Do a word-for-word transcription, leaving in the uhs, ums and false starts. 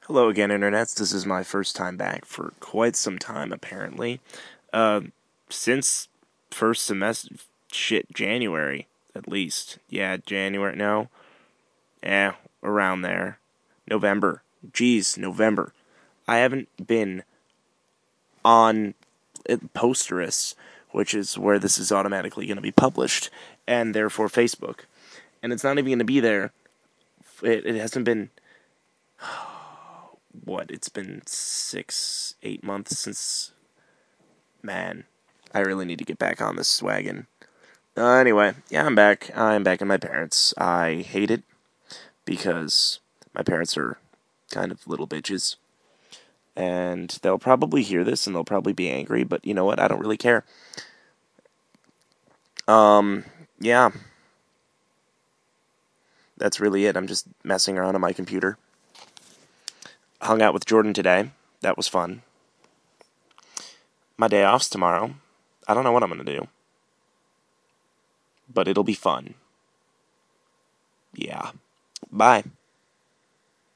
Hello again, internets. This is my first time back for quite some time, apparently. Uh, since first semester, shit, January, at least. Yeah, January, no. Eh, around there. November. Jeez, November. I haven't been on Posterous, which is where this is automatically going to be published, and therefore Facebook. And it's not even going to be there. It, it hasn't been... What, it's been six, eight months since... Man, I really need to get back on this wagon. Uh, anyway, yeah, I'm back. I'm back in my parents. I hate it because my parents are kind of little bitches. And they'll probably hear this and they'll probably be angry, but you know what? I don't really care. Um, yeah. That's really it. I'm just messing around on my computer. Hung out with Jordan today. That was fun. My day off's tomorrow. I don't know what I'm going to do. But it'll be fun. Yeah. Bye.